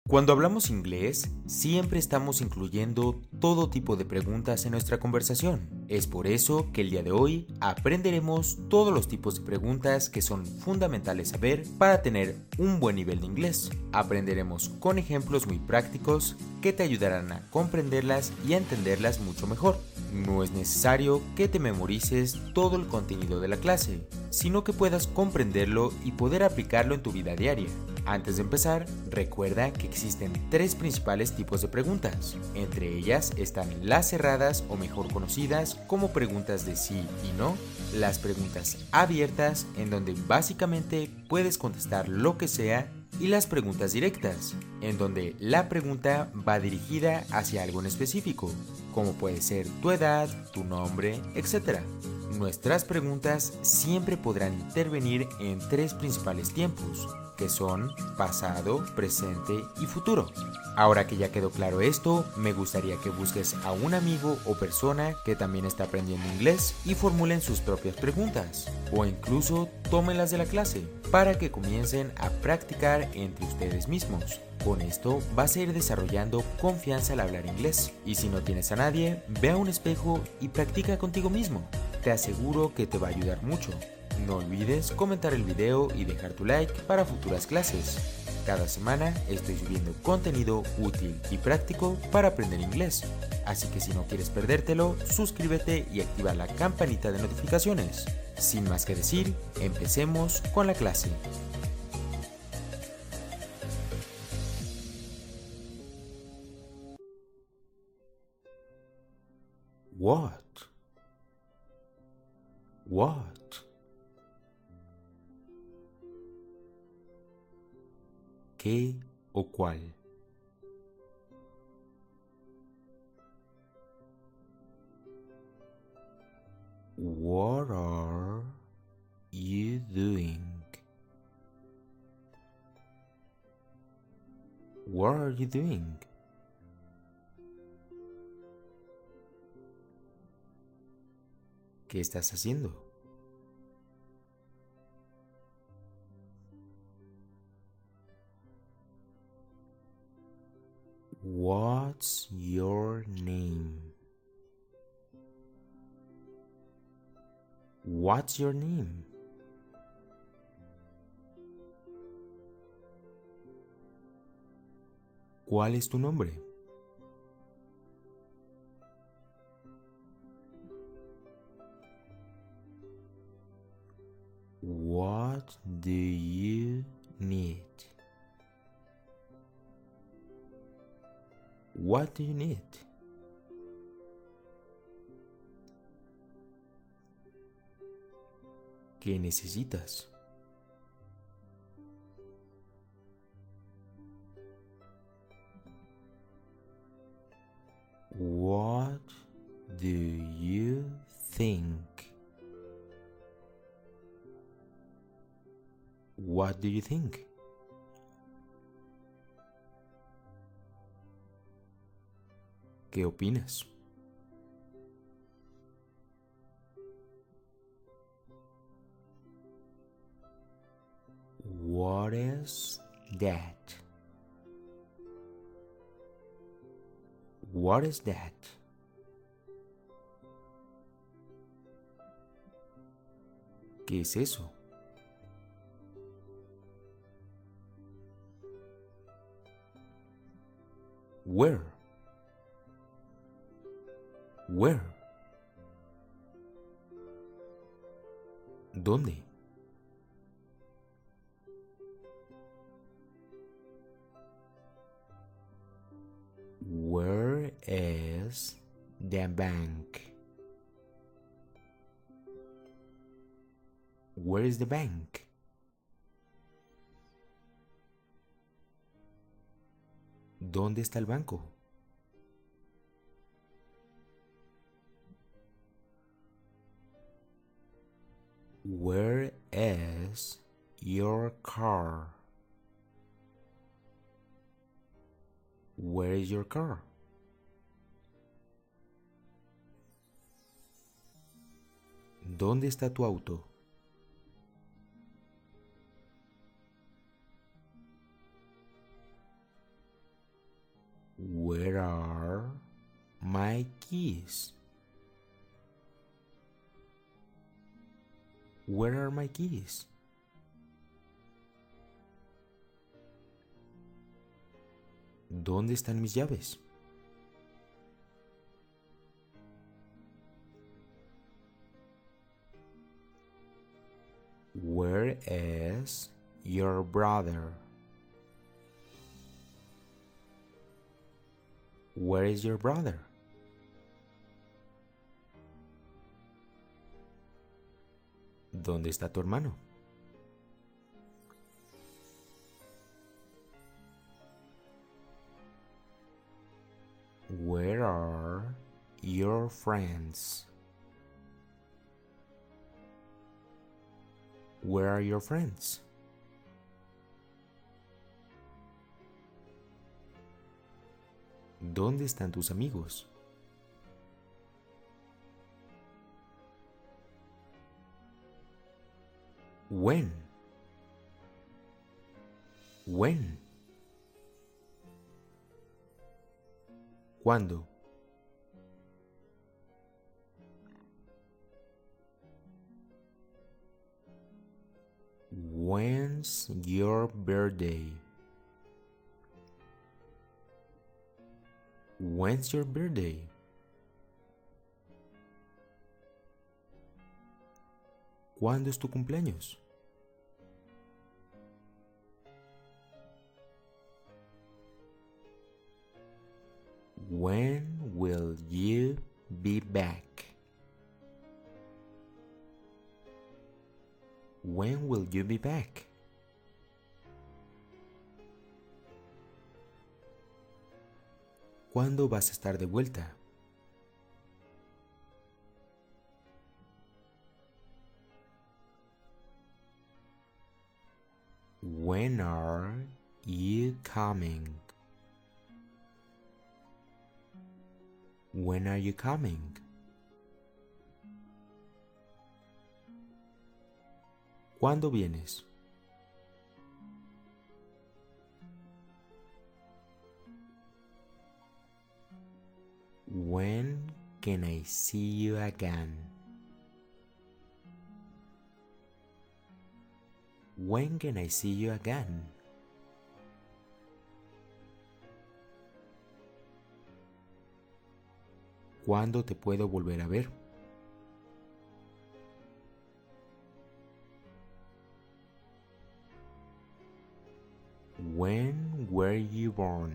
Cuando hablamos inglés, siempre estamos incluyendo todo tipo de preguntas en nuestra conversación. Es por eso que el día de hoy aprenderemos todos los tipos de preguntas que son fundamentales saber para tener un buen nivel de inglés. Aprenderemos con ejemplos muy prácticos que te ayudarán a comprenderlas y a entenderlas mucho mejor. No es necesario que te memorices todo el contenido de la clase, sino que puedas comprenderlo y poder aplicarlo en tu vida diaria. Antes de empezar, recuerda que existen tres principales tipos de preguntas. Entre ellas están las cerradas o mejor conocidas como preguntas de sí y no, las preguntas abiertas en donde básicamente puedes contestar lo que sea y las preguntas directas, en donde la pregunta va dirigida hacia algo en específico, como puede ser tu edad, tu nombre, etc. Nuestras preguntas siempre podrán intervenir en tres principales tiempos, que son pasado, presente y futuro. Ahora que ya quedó claro esto, me gustaría que busques a un amigo o persona que también está aprendiendo inglés y formulen sus propias preguntas, o incluso tómenlas de la clase, para que comiencen a practicar entre ustedes mismos. Con esto vas a ir desarrollando confianza al hablar inglés, y si no tienes a nadie, ve a un espejo y practica contigo mismo. Te aseguro que te va a ayudar mucho. No olvides comentar el video y dejar tu like para futuras clases. Cada semana estoy subiendo contenido útil y práctico para aprender inglés. Así que si no quieres perdértelo, suscríbete y activa la campanita de notificaciones. Sin más que decir, empecemos con la clase. What? What? ¿Qué o cuál? What are you doing? What are you doing? ¿Qué estás haciendo? What's your name? What's your name? ¿Cuál es tu nombre? What do you need? What do you need? ¿Qué necesitas? What do you think? What do you think? ¿Qué opinas? What is that? What is that? ¿Qué es eso? Where? Where? ¿Dónde? Where is the bank? Where is the bank? ¿Dónde está el banco? Where is your car? Where is your car? ¿Dónde está tu auto? Where are my keys? Where are my keys? ¿Dónde están mis llaves? Where is your brother? Where is your brother? ¿Dónde está tu hermano? Where are your friends? Where are your friends? ¿Dónde están tus amigos? When? When? ¿Cuándo? When's your birthday? When's your birthday? ¿Cuándo es tu cumpleaños? When will you be back? When will you be back? ¿Cuándo vas a estar de vuelta? When are you coming? When are you coming? ¿Cuándo vienes? When can I see you again? When can I see you again? ¿Cuándo te puedo volver a ver? When were you born?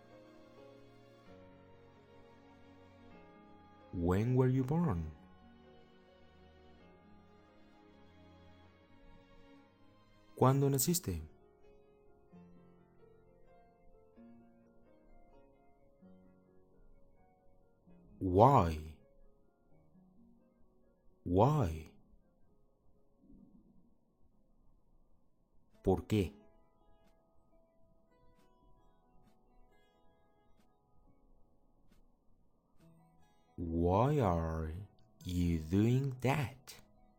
When were you born? ¿Cuándo naciste? Why? Why? ¿Por qué? Why are you doing that?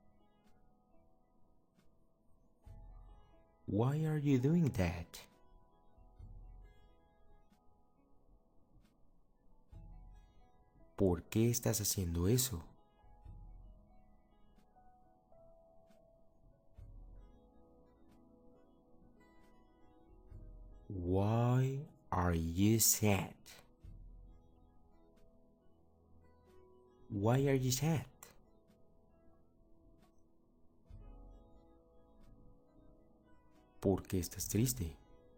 Why are you doing that? ¿Por qué estás haciendo eso? Why are you sad? Why are you sad? ¿Por qué estás triste?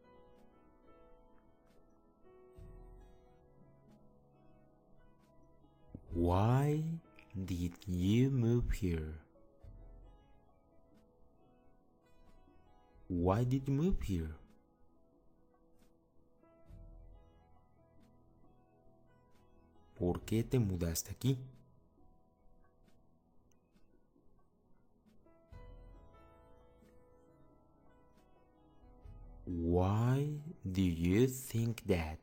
Why did you move here? Why did you move here? ¿Por qué te mudaste aquí? Why do you think that?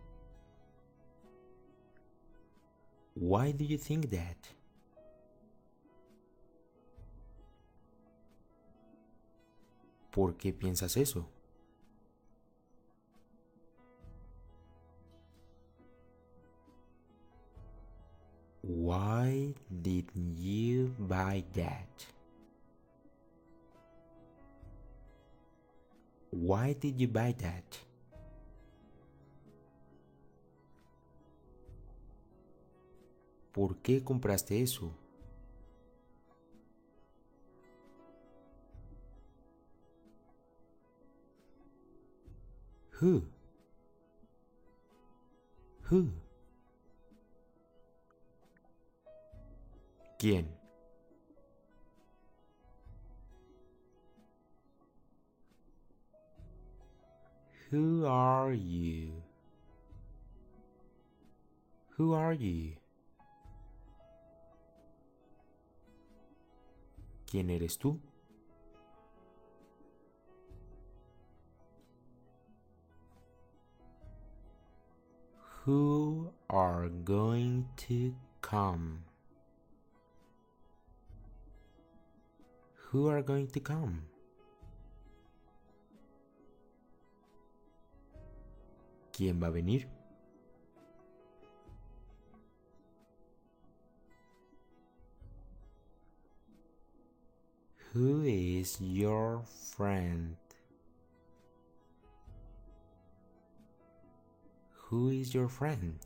Why do you think that? ¿Por qué piensas eso? did you buy that? Why did you buy that? ¿Por qué compraste eso? Who? Who? ¿Quién? Who are you? Who are you? ¿Quién eres tú? Who are going to come? Who are going to come? ¿Quién va a venir? Who is your friend? Who is your friend?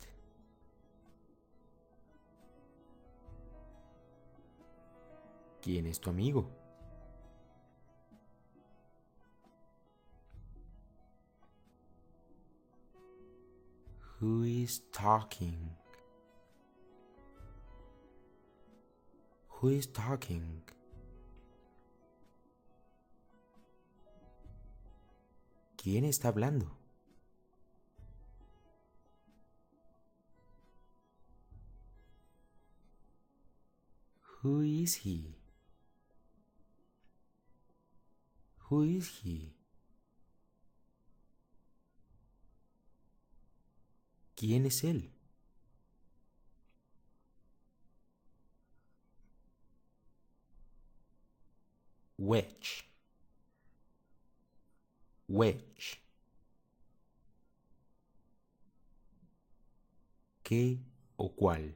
¿Quién es tu amigo? Who is talking? Who is talking? ¿Quién está hablando? Who is he? Who is he? ¿Quién es él? Which? Which? ¿Qué o cuál?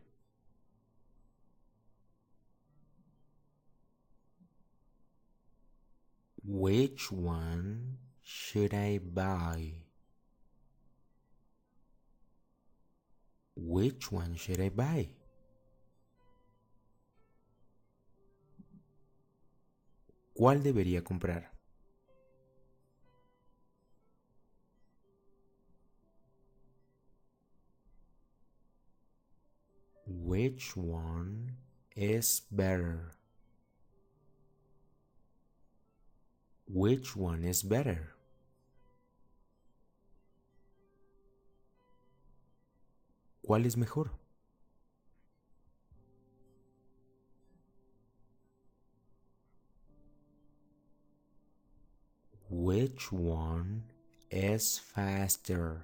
Which one should I buy? Which one should I buy? ¿Cuál debería comprar? Which one is better? Which one is better? ¿Cuál es mejor? Which one is faster?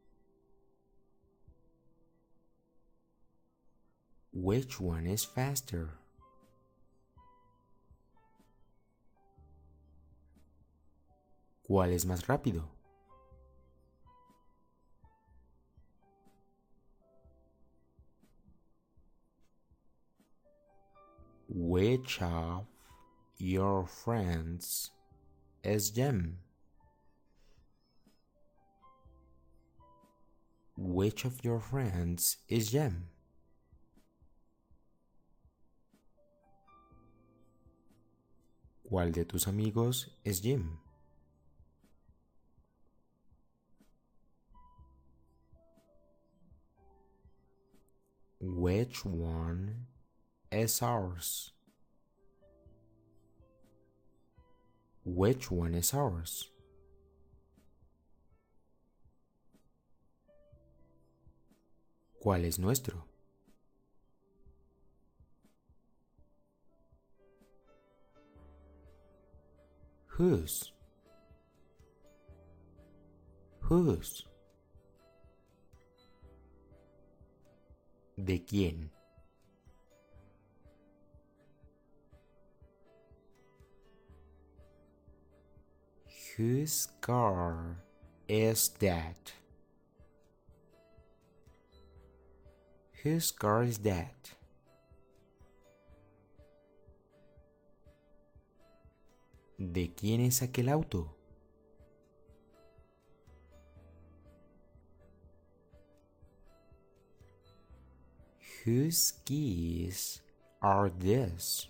Which one is faster? ¿Cuál es más rápido? Which of your friends is Jim? Which of your friends is Jim? ¿Cuál de tus amigos es Jim? Which one is ours? Which one is ours? ¿Cuál es nuestro? Whose? Whose? ¿De quién? Whose car is that? Whose car is that? ¿De quién es aquel auto? Whose keys are these?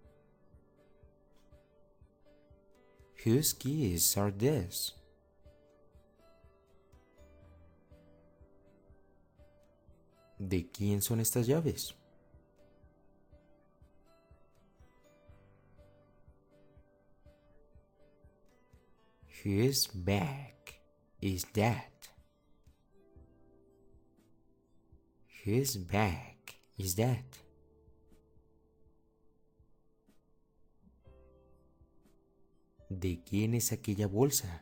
Whose keys are these? ¿De quién son estas llaves? Whose bag is that? Whose bag is that? ¿De quién es aquella bolsa?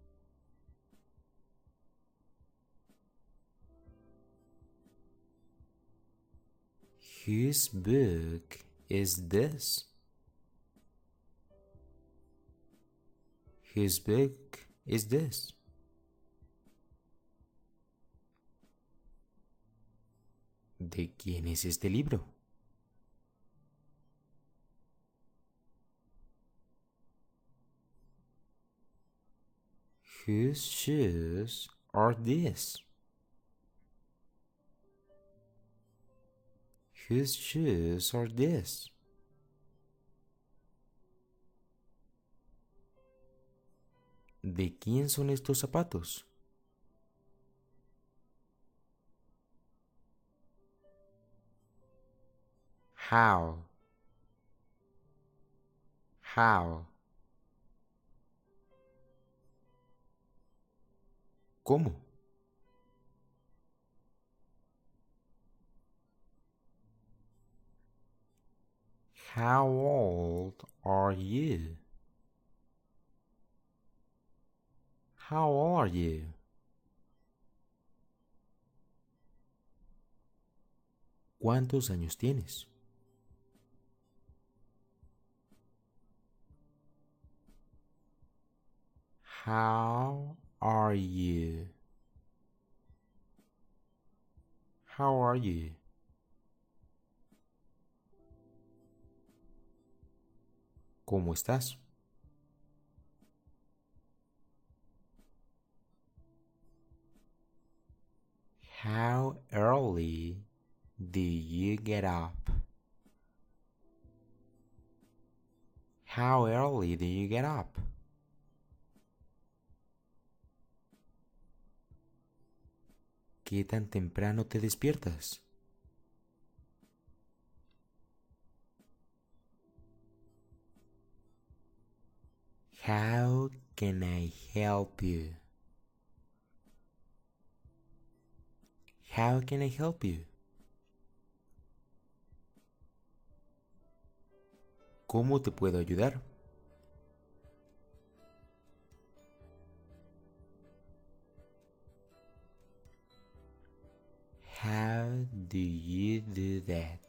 Whose book is this? Whose book is this? ¿De quién es este libro? Whose shoes are these? Whose shoes are these? ¿De quién son estos zapatos? How? How? ¿Cómo? How old are you? How old are you? ¿Cuántos años tienes? How are you? How are you? ¿Cómo estás? How early do you get up? How early do you get up? ¿Qué tan temprano te despiertas? How can I help you? How can I help you? ¿Cómo te puedo ayudar? How do you do that?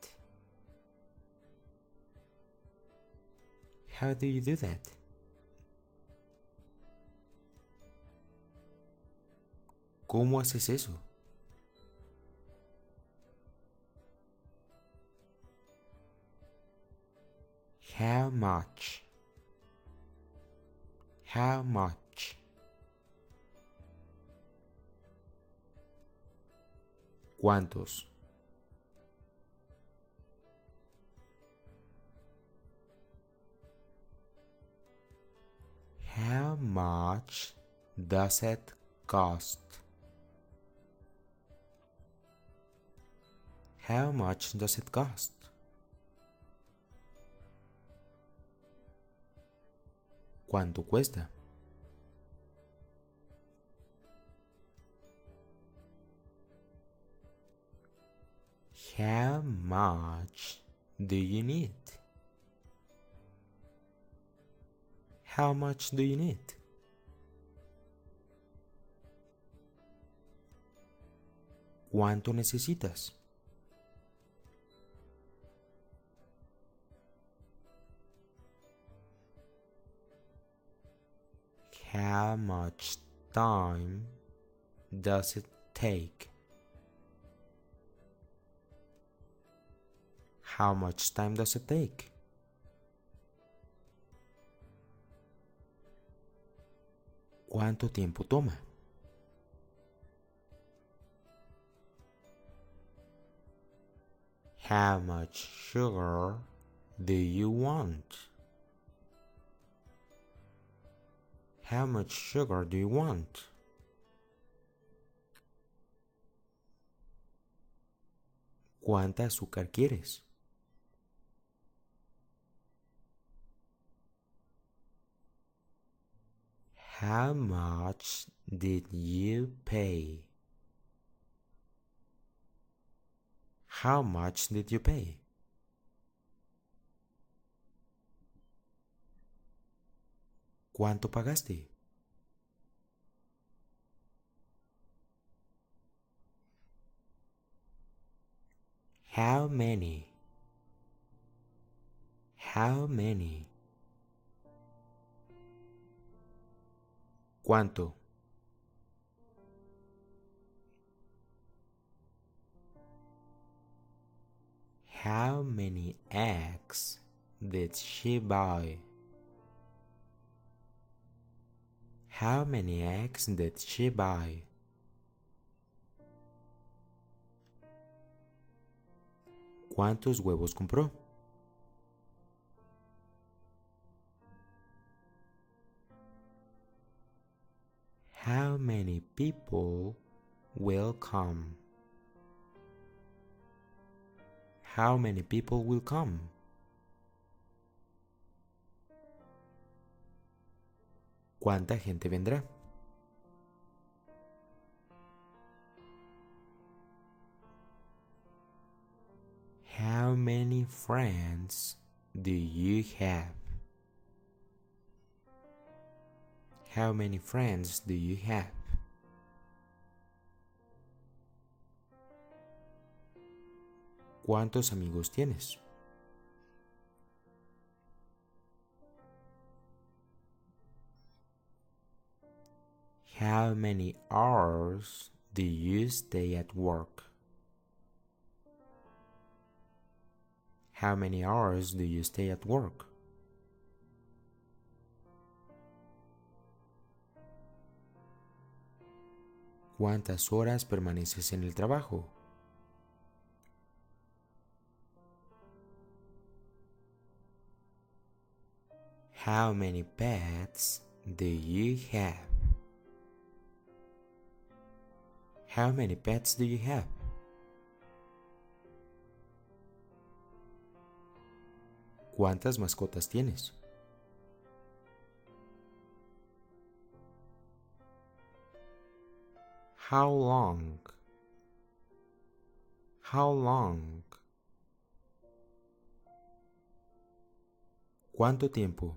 How do you do that? ¿Cómo haces eso? How much? How much? ¿Cuántos? How much does it cost? How much does it cost? ¿Cuánto cuesta? How much do you need? How much do you need? ¿Cuánto necesitas? How much time does it take? How much time does it take? ¿Cuánto tiempo toma? How much sugar do you want? How much sugar do you want? ¿Cuánta azúcar quieres? How much did you pay? How much did you pay? ¿Cuánto pagaste? How many? How many? ¿Cuánto? How many eggs did she buy? How many eggs did she buy? ¿Cuántos huevos compró? How many people will come? How many people will come? ¿Cuánta gente vendrá? How many friends do you have? How many friends do you have? ¿Cuántos amigos tienes? How many hours do you stay at work? How many hours do you stay at work? ¿Cuántas horas permaneces en el trabajo? How many pets do you have? How many pets do you have? ¿Cuántas mascotas tienes? How long? How long? ¿Cuánto tiempo?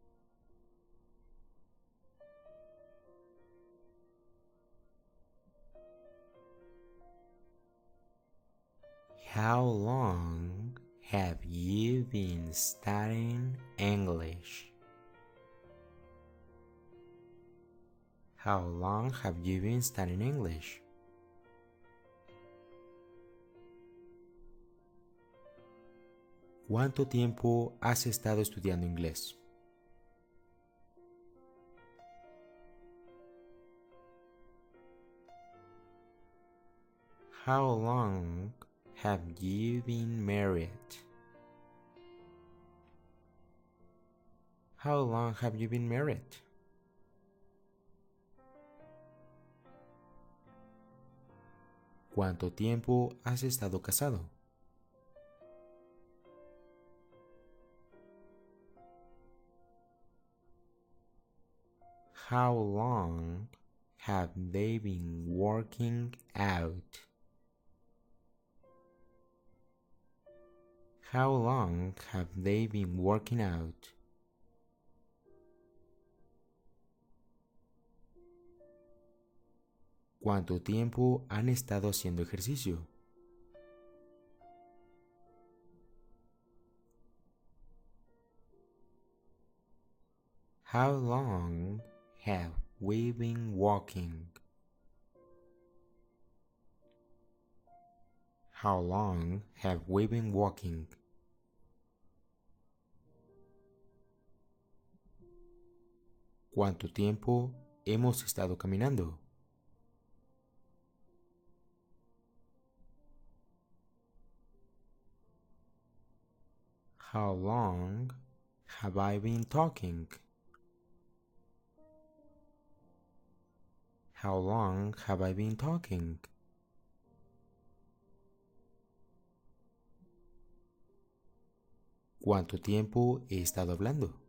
How long have you been studying English? How long have you been studying English? ¿Cuánto tiempo has estado estudiando inglés? How long have you been married? How long have you been married? ¿Cuánto tiempo has estado casado? How long have they been working out? How long have they been working out? ¿Cuánto tiempo han estado haciendo ejercicio? How long have we been walking? How long have we been walking? ¿Cuánto tiempo hemos estado caminando? How long have I been talking? How long have I been talking? ¿Cuánto tiempo he estado hablando?